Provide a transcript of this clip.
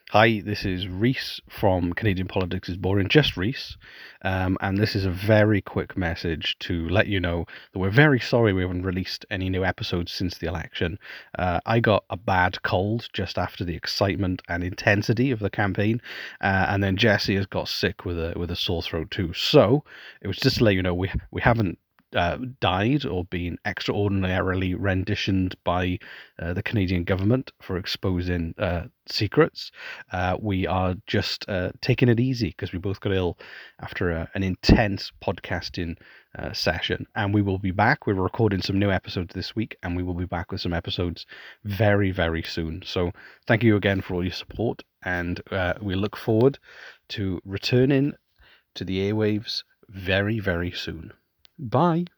Hi, this is Reese from Canadian Politics is Boring, just Reese. And this is a very quick message to let you know that we're very sorry we haven't released any new episodes since the election. I got a bad cold just after the excitement and intensity of the campaign, and then Jesse has got sick with a sore throat too. So it was just to let you know we haven't died or been extraordinarily renditioned by the Canadian government for exposing secrets. We are just taking it easy because we both got ill after an intense podcasting session. And we will be back. We're recording some new episodes this week, and we will be back with some episodes very, very soon. So thank you again for all your support, and we look forward to returning to the airwaves very, very soon. Bye.